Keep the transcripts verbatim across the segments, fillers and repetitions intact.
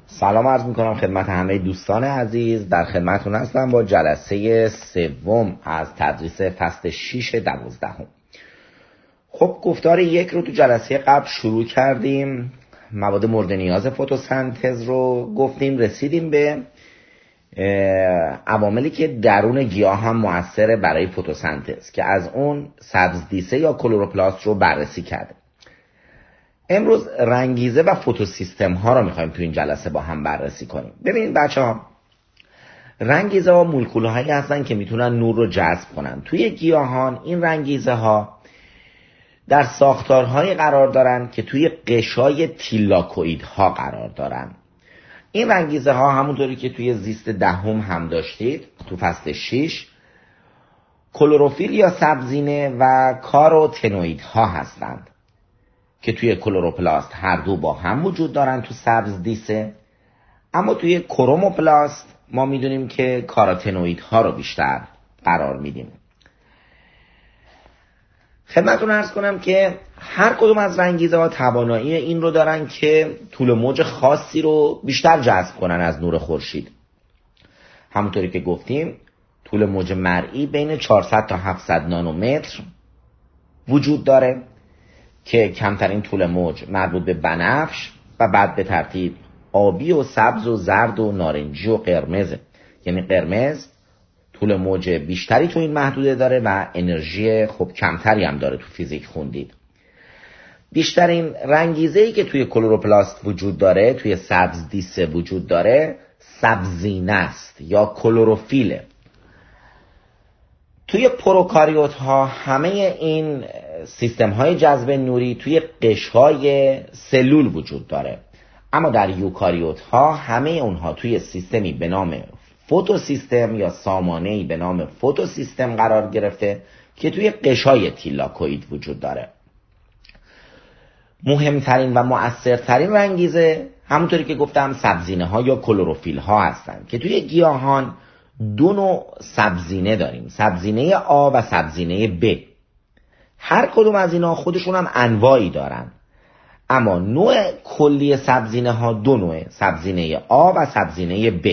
سلام عرض میکنم خدمت همه دوستان عزیز. در خدمتتون هستم با جلسه سوم از تدریس فصل شش دوازدهم. خب گفتار یک رو تو جلسه قبل شروع کردیم، مواد مورد نیاز فتوسنتز رو گفتیم، رسیدیم به عواملی که درون گیاه هم مؤثره برای فتوسنتز که از اون سبزدیسه یا کلروپلاست رو بررسی کردیم. امروز رنگیزه و فوتوسیستم ها رو میخوایم تو این جلسه با هم بررسی کنیم. ببینید بچه ها، رنگیزه ها مولکول هایی هستن که میتونن نور رو جذب کنن. توی گیاهان این رنگیزه ها در ساختارهایی قرار دارن که توی قشای تیلاکوئید ها قرار دارن. این رنگیزه ها همونطوری که توی زیست دهم هم داشتید تو فصل شش، کلروفیل یا سبزینه و کاروتنوئید ها هستند که توی کلروپلاست هر دو با هم وجود دارن تو سبز دیسه، اما توی کروموپلاست ما میدونیم که کاروتنوئید ها رو بیشتر قرار میدیم. خدمتتون عرض کنم که هر کدوم از رنگیزه ها توانایی این رو دارن که طول موج خاصی رو بیشتر جذب کنن از نور خورشید. همونطوری که گفتیم طول موج مرئی بین چهارصد تا هفتصد نانومتر وجود داره که کمترین طول موج مربوط به بنفش و بعد به ترتیب آبی و سبز و زرد و نارنجی و قرمزه. یعنی قرمز طول موج بیشتری تو این محدوده داره و انرژی خب کمتری هم داره، تو فیزیک خوندید. بیشترین رنگیزه‌ای که توی کلروپلاست وجود داره، توی سبز دیسه وجود داره، سبزینه است یا کلروفیله. توی پروکاریوت ها همه این سیستم های جذب نوری توی قشهای سلول وجود داره، اما در یوکاریوت ها همه اونها توی سیستمی به نام فوتوسیستم یا سامانه‌ای به نام فوتوسیستم قرار گرفته که توی قشای تیلاکوئید وجود داره. مهمترین و مؤثرترین رنگیزه همونطوری که گفتم سبزینه ها یا کلروفیل ها هستن که توی گیاهان دو نوع سبزینه داریم، سبزینه آ و سبزینه ب. هر کدوم از اینا خودشون هم انواعی دارن، اما نوع کلی سبزینه ها دو نوعه، سبزینه آ و سبزینه ب،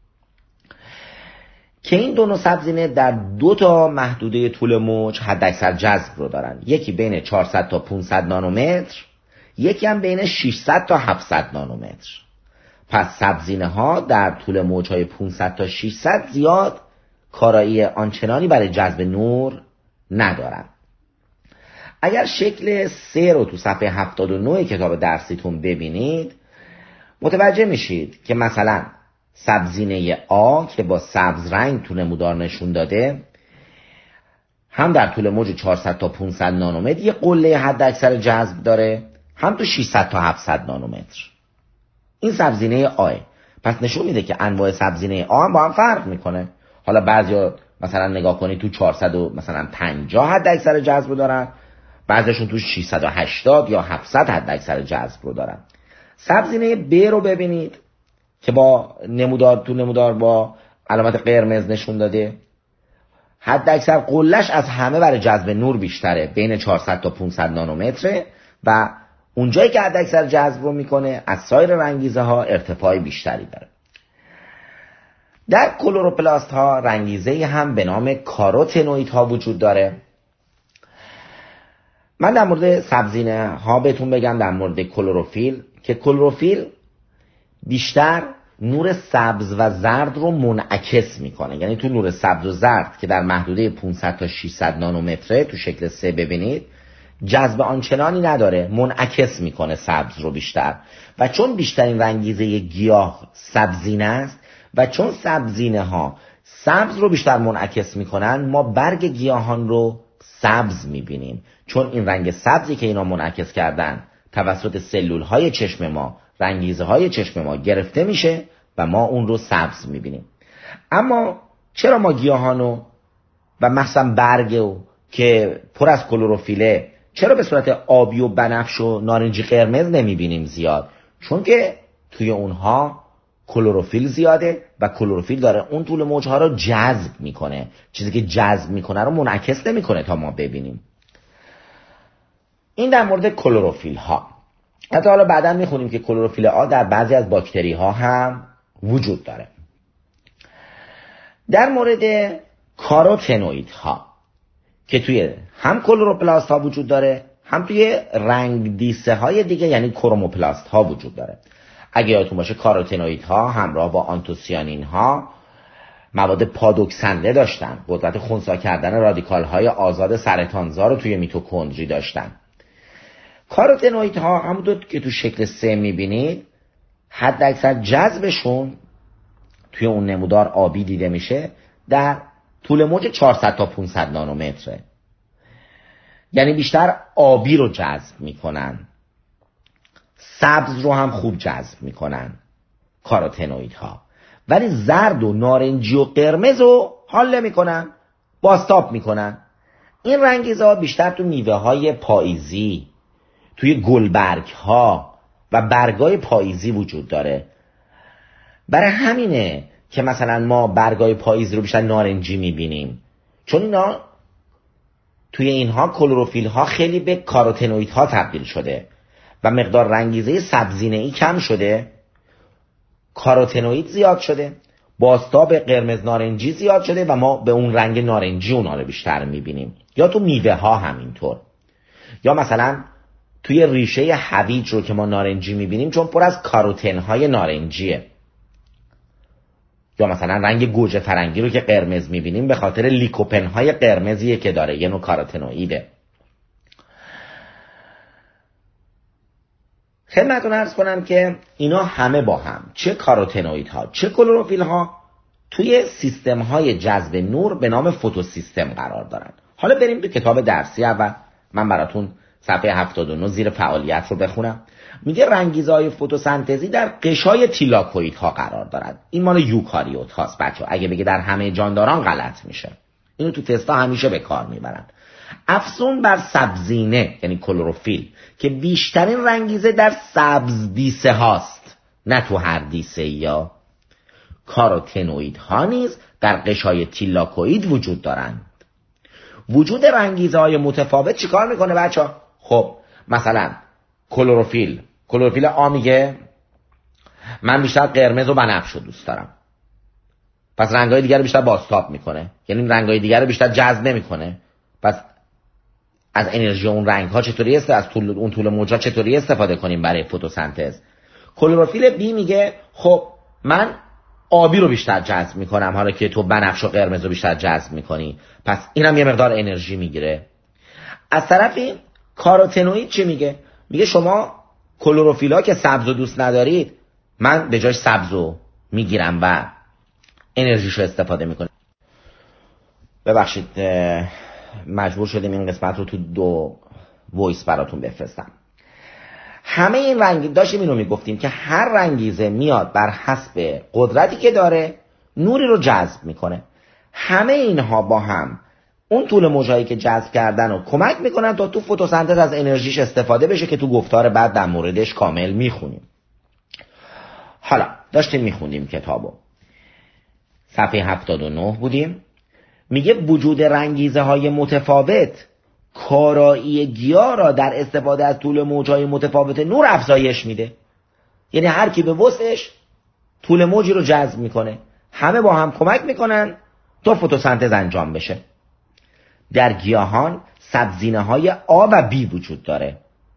که این دو نوع سبزینه در دو تا محدوده طول موج حداکثر جذب رو دارن. یکی بین چهارصد تا پانصد نانومتر، یکی هم بین ششصد تا هفتصد نانومتر. پس سبزینه ها در طول موجهای پانصد تا ششصد زیاد کارایی آنچنانی برای جذب نور ندارن. اگر شکل سه رو تو صفحه هفتاد و نه کتاب درسیتون ببینید متوجه میشید که مثلا سبزینه آ که با سبز رنگ تو نمودار نشون داده هم در طول موج چهارصد تا پانصد نانومتر یه قله حد اکثر جذب داره، هم تو ششصد تا هفتصد نانومتر. این سبزینه آه. پس نشون میده که انواع سبزینه آ هم با هم فرق میکنه. حالا بعضیا مثلا نگاه کنید تو چهارصد و مثلا پنجاه حد اکثر جذب رو دارن، بعضیشون تو ششصد و هشتاد یا هفتصد حد اکثر جذب رو دارن. سبزینه ب رو ببینید که با نمودار تو نمودار با علامت قرمز نشون داده، حد اکثر قلش از همه برای جذب نور بیشتره، بین چهارصد تا پانصد نانومتره و اونجایی که حد اکثر جذب رو میکنه از سایر رنگیزه ها ارتفاع بیشتری داره. در کلروپلاست ها رنگیزه هم به نام کاروتنوئید ها وجود داره. من در مورد سبزینه ها بهتون بگم در مورد کلروفیل که کلروفیل بیشتر نور سبز و زرد رو منعکس میکنه. یعنی تو نور سبز و زرد که در محدوده پانصد تا ششصد نانومتره تو شکل سه ببینید جذب آنچنانی نداره، منعکس میکنه سبز رو بیشتر. و چون بیشترین رنگیزه گیاه سبزینه است و چون سبزینه ها سبز رو بیشتر منعکس میکنن، ما برگ گیاهان رو سبز میبینیم، چون این رنگ سبزی که اینا منعکس کردن توسط سلول های چشم ما، رنگیزه های چشم ما گرفته میشه و ما اون رو سبز میبینیم. اما چرا ما گیاهانو و مثلا برگو که پر از کلروفیله چرا به صورت آبی و بنفش و نارنجی قرمز نمیبینیم زیاد؟ چون که توی اونها کلروفیل زیاده و کلروفیل داره اون طول موجها رو جذب میکنه، چیزی که جذب میکنه رو منعکس نمیکنه تا ما ببینیم. این در مورد کلروفیل ها. حتی حالا بعدا میخونیم که کلروفیل آ در بعضی از باکتری ها هم وجود داره. در مورد کاروتنوئید ها که توی هم کلروپلاست ها وجود داره، هم توی رنگ دیسه های دیگه یعنی کروموپلاست ها وجود داره. اگه یادتون باشه کاروتنوئید ها همراه با آنتوسیانین ها مواد پادوکسنده داشتن، قدرت خنثی کردن رادیکال های آزاد سرطانزا رو توی میتوکندری داشتن. کاروتنوئید ها همونطور که تو شکل سه میبینید حد اکثر جذبشون توی اون نمودار آبی دیده میشه در طول موج چهارصد تا پانصد نانومتره، یعنی بیشتر آبی رو جذب میکنن. سبز رو هم خوب جذب میکنن کاروتنوئید ها، ولی زرد و نارنجی و قرمز رو حال نمیکنن، بازتاب میکنن. این رنگیزه ها بیشتر تو میوه های پاییزی، توی گلبرگ ها و برگای پاییزی وجود داره. برای همینه که مثلا ما برگای پاییز رو بیشتر نارنجی میبینیم، چون اینا توی اینها کلروفیل ها خیلی به کاروتنوئید ها تبدیل شده و مقدار رنگیزه سبزینه‌ای کم شده، کاروتنوئید زیاد شده، بازتاب قرمز نارنجی زیاد شده و ما به اون رنگ نارنجی اونا رو بیشتر میبینیم. یا تو میوه ها همینطور، یا مثلا توی ریشه هویج رو که ما نارنجی میبینیم چون پر از کاروتن های نارنجیه. یا مثلا رنگ گوجه فرنگی رو که قرمز میبینیم به خاطر لیکوپن های قرمزیه که داره، یه نوع کاروتنوئیده. خدمتتون عرض کنم که اینا همه با هم، چه کاروتنوئید ها چه کلروفیل ها، توی سیستم های جذب نور به نام فوتوسیستم قرار دارن. حالا بریم تو کتاب درسی اول. من براتون صفحه هفتاد و نه زیر فعالیت رو بخونم. میگه رنگیزه های فتوسنتزی در قشای تیلاکوئید ها قرار دارد. این مال یوکاریوت هاست بچه. اگه بگه در همه جانداران غلط میشه. اینو تو تستا همیشه به کار میبرن. افزون بر سبزینه یعنی کلروفیل که بیشترین رنگیزه در سبز دیسه هاست، نه تو هر دیسه. یا کاروتنوئید ها نیز در قشای تیلاکوئید وجود دارند. وجود رنگیزه های متفاوت چیکار میکنه بچه ها؟ خب مثلا کلروفیل کلروفیل آ میگه من بیشتر قرمز و بنفش رو دوست دارم، پس رنگای دیگر رو بیشتر بازتاب میکنه، یعنی رنگای دیگر رو بیشتر جذب نمیکنه. پس از انرژی اون رنگ ها چطوری است، از طول اون طول موجا چطوری استفاده کنیم برای فتوسنتز. کلروفیل بی میگه خب من آبی رو بیشتر جذب میکنم، حالا که تو بنفش و قرمز رو بیشتر جذب میکنی، پس اینم یه مقدار انرژی میگیره. از طرفی کاروتنوئید چی میگه؟ میگه شما کلروفیلا که سبز رو دوست ندارید، من به جای سبز رو میگیرم و انرژیشو استفاده میکنم. ببخشید مجبور شدیم این قسمت رو تو دو وایس براتون بفرستم. همه این رنگ داشتیم اینو میگفتیم که هر رنگیزه میاد بر حسب قدرتی که داره نوری رو جذب میکنه. همه اینها با هم اون طول موجایی که جذب کردن رو کمک میکنن تا تو فتوسنتز از انرژیش استفاده بشه که تو گفتار بعد در موردش کامل میخونیم. حالا داشتیم میخونیم کتابو، صفحه هفتاد و نه بودیم. میگه وجود رنگیزه های متفاوت کارایی گیاه را در استفاده از طول موجهای متفاوت نور افزایش میده. یعنی هر کی به وسعش طول موجی رو جذب میکنه، همه با هم کمک میکنن تا فتوسنتز انجام بشه. در گیاهان سبزینه های آ و بی وجود داره.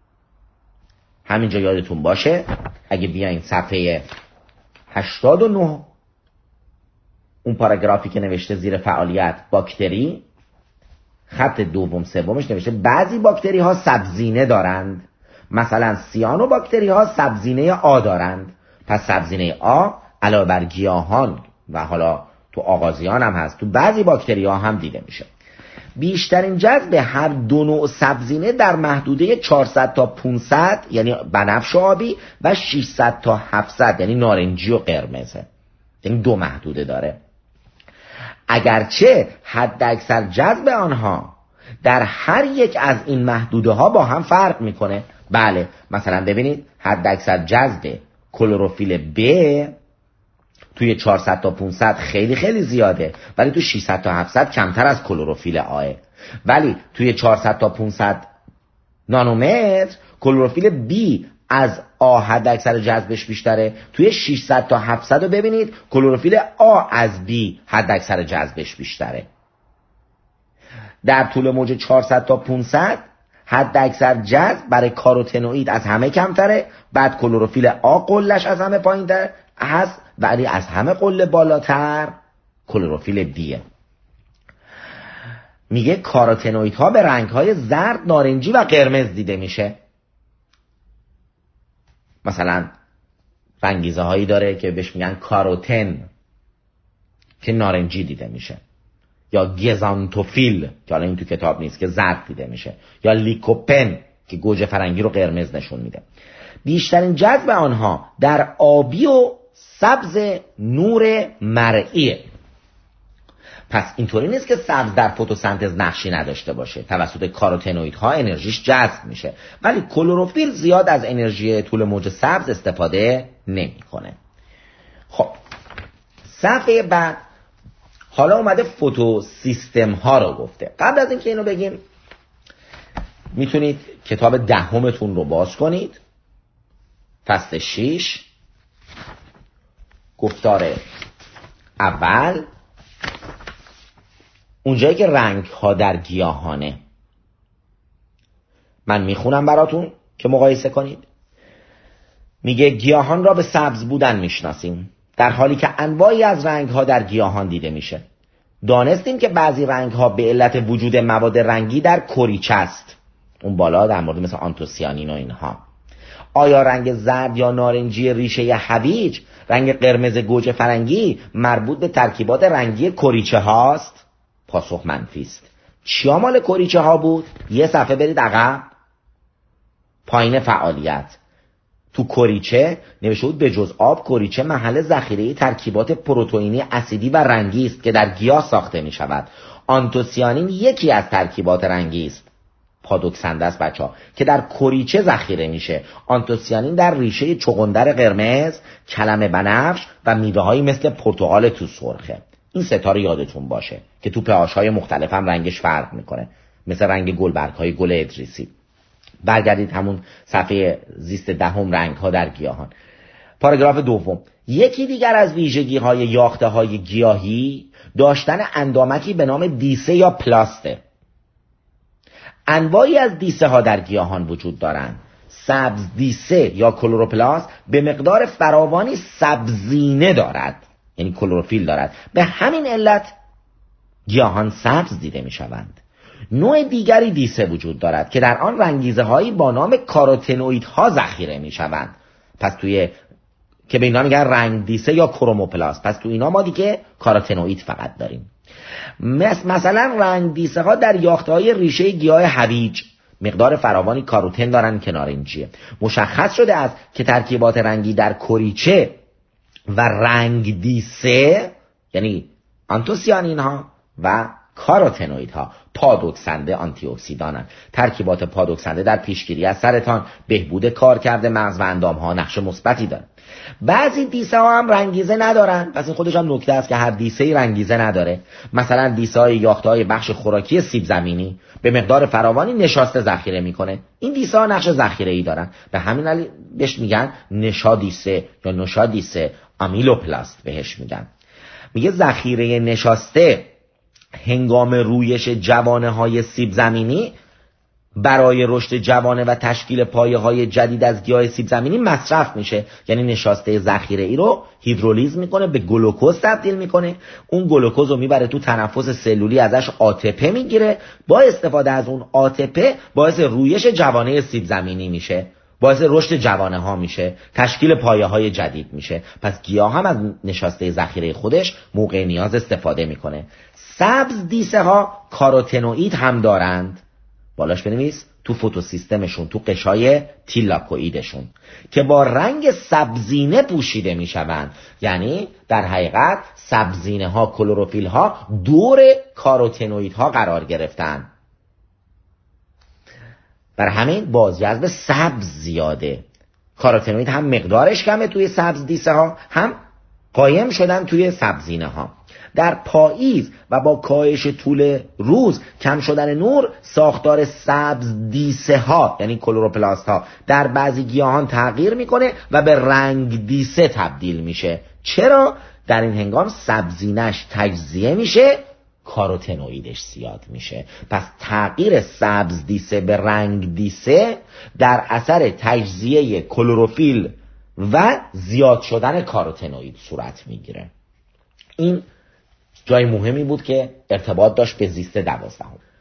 همینجا یادتون باشه اگه بیاین صفحه هشتاد و نه اون پاراگرافی که نوشته زیر فعالیت باکتری، خط دوم سومش نوشته بعضی باکتری ها سبزینه دارند، مثلا سیانو باکتری ها سبزینه آ دارند. پس سبزینه آ علاوه بر گیاهان و حالا تو آغازیان هم هست، تو بعضی باکتری ها هم دیده میشه. بیشترین جذب هر دو نوع سبزینه در محدوده چهارصد تا پانصد یعنی بنفش و آبی و ششصد تا هفتصد یعنی نارنجی و قرمزه. یعنی دو محدوده داره. اگرچه حد اکثر جذب آنها در هر یک از این محدوده ها با هم فرق میکنه. بله مثلا ببینید حد اکثر جذب کلروفیل ب توی چهارصد تا پانصد خیلی خیلی زیاده، ولی توی ششصد تا هفتصد کمتر از کلروفیل آ. ولی توی چهارصد تا پانصد نانومتر کلروفیل بی از آ حد اکثر جذبش بیشتره. توی ششصد تا هفتصد رو ببینید کلروفیل آ از بی حد اکثر جذبش بیشتره. در طول موج چهارصد تا پانصد حد اکثر جذب برای کاروتنوئید از همه کمتره، بعد کلروفیل آ قلش از همه پایین‌تر هست، ولی از همه قله بالاتر کلروفیل بیه. میگه کاروتنوئیدها به رنگ‌های زرد، نارنجی و قرمز دیده میشه. مثلا رنگیزه هایی داره که بهش میگن کاروتن که نارنجی دیده میشه، یا گزانتوفیل که حالا این تو کتاب نیست که زرد دیده میشه، یا لیکوپن که گوجه فرنگی رو قرمز نشون میده. بیشترین جذب آنها در آبی و سبز نور مرئیه. پس اینطوری نیست که سبز در فتوسنتز نقشی نداشته باشه، توسط کاروتنوئیدها انرژیش جذب میشه، ولی کلروفیل زیاد از انرژی طول موج سبز استفاده نمیکنه. خب صفحه بعد حالا اومده فوتوسیستم ها رو گفته. قبل از اینکه اینو بگیم میتونید کتاب دهمتون رو باز کنید، فصل شش، گفتار اول، اونجایی که رنگ ها در گیاهانه. من میخونم براتون که مقایسه کنید. میگه گیاهان را به سبز بودن میشناسیم، در حالی که انواعی از رنگ ها در گیاهان دیده میشه. دانستیم که بعضی رنگ ها به علت وجود مواد رنگی در کریچه است. اون بالا در مورد مثل آنتوسیانین و اینها. آیا رنگ زرد یا نارنجی ریشه هویج، رنگ قرمز گوجه فرنگی مربوط به ترکیبات رنگی کریچه هاست؟ پاسخ منفی است. چیا مال کریچه ها بود؟ یه صفحه برید عقب، پایین فعالیت. تو کریچه نوشته بود به جز آب، کریچه محل ذخیره ترکیبات پروتئینی اسیدی و رنگی است که در گیاه ساخته می شود. آنتوسیانین یکی از ترکیبات رنگی است، پادوکسنده است بچه‌ها، که در کریچه ذخیره میشه. آنتوسیانین در ریشه چغندر قرمز، کلم بنفش و میوه‌هایی مثل پرتقال تو سرخه. این ستا رو یادتون باشه که تو په‌های مختلف هم رنگش فرق میکنه، مثل رنگ گلبرگ‌های گل ادریسی. برگردید همون صفحه زیست دهم، رنگ ها در گیاهان، پاراگراف دوم. یکی دیگر از ویژگی های یاخته های گیاهی داشتن اندامکی به نام دیسه یا پلاسته. انواعی از دیسه ها در گیاهان وجود دارند. سبز دیسه یا کلروپلاست به مقدار فراوانی سبزینه دارد، یعنی کلروفیل دارد. به همین علت گیاهان سبز دیده می شوند. نوع دیگری دیسه وجود دارد که در آن رنگیزه هایی با نام کاروتنوئیدها ذخیره می شوند. پس توی که به اینا میگن رنگ دیسه یا کروموپلاست. پس تو اینا ما دیگه کاروتنوئید فقط داریم. مثلا رنگ دیسه ها در یاخته های ریشه گیاه هویج مقدار فراوانی کاروتن دارن که نارنجیه. مشخص شده است که ترکیبات رنگی در کریچه و رنگ دیسه، یعنی آنتوسیانین ها و کاروتنوئیدها، پادوکسنده آنتی اکسیدانند. ترکیبات پادوکسنده در پیشگیری از سرطان، بهبود کارکرد مغز و اندام ها نقش مثبتی دارند. بعضی دیسه ها هم رنگیزه ندارن، پس این خودش هم نکته است که هر دیسه ای رنگیزه نداره. مثلا دیسه های یاخته های بخش خوراکی سیب زمینی به مقدار فراوانی نشاسته ذخیره میکنه. این دیسه ها نقش ذخیره ای دارن، به همین دلیل بهش میگن نشادیسه یا نشادیسه آمیلوپلاست بهش میگن. میگه ذخیره نشاسته هنگام رویش جوانه های سیب زمینی برای رشد جوانه و تشکیل پایه های جدید از گیاه سیب زمینی مصرف میشه. یعنی نشاسته ذخیره ای رو هیدرولیز میکنه، به گلوکوز تبدیل میکنه. اون گلوکوز رو میبره تو تنفس سلولی، ازش آتپه میگیره. با استفاده از اون آتپه باعث رویش جوانه سیب زمینی میشه، باعث رشد جوانه ها میشه، تشکیل پایه های جدید میشه. پس گیاه هم از نشاسته ذخیره خودش موقع نیاز استفاده میکنه. سبز دیسه ها کاروتنوئید هم دارند، بالاش بنویس تو فوتوسیستمشون، تو قشای تیلاکوئیدشون، که با رنگ سبزینه پوشیده میشوند. یعنی در حقیقت سبزینه ها، کلروفیل ها دور کاروتنوئید ها قرار گرفتن. بر همین بازجذب سبز زیاده. کاروتنوئید هم مقدارش کمه توی سبز دیسه ها، هم قایم شدن توی سبزینه ها. در پاییز و با کاهش طول روز، کم شدن نور، ساختار سبز دیسه ها یعنی کلروپلاست ها در بعضی گیاهان تغییر میکنه و به رنگ دیسه تبدیل میشه. چرا؟ در این هنگام سبزینش تجزیه میشه، کاروتنوئیدش زیاد میشه. پس تغییر سبز دیسه به رنگ دیسه در اثر تجزیه کلروفیل و زیاد شدن کاروتنوئید صورت میگیره. این جای مهمی بود که ارتباط داشت به زیست دوازدهم.